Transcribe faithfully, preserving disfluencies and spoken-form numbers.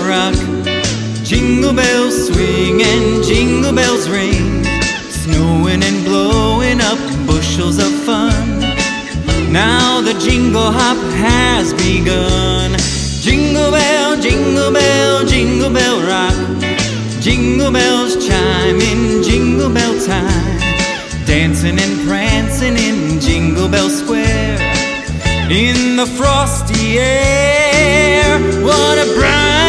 rock. Jingle bells swing and jingle bells ring, snowing and blowing up bushels of fun. Now the jingle hop has begun. Jingle bell, jingle bell, jingle bell rock. Jingle bells chime in jingle bell time, dancing and prancing in Jingle Bell Square. In the frosty air, what a bright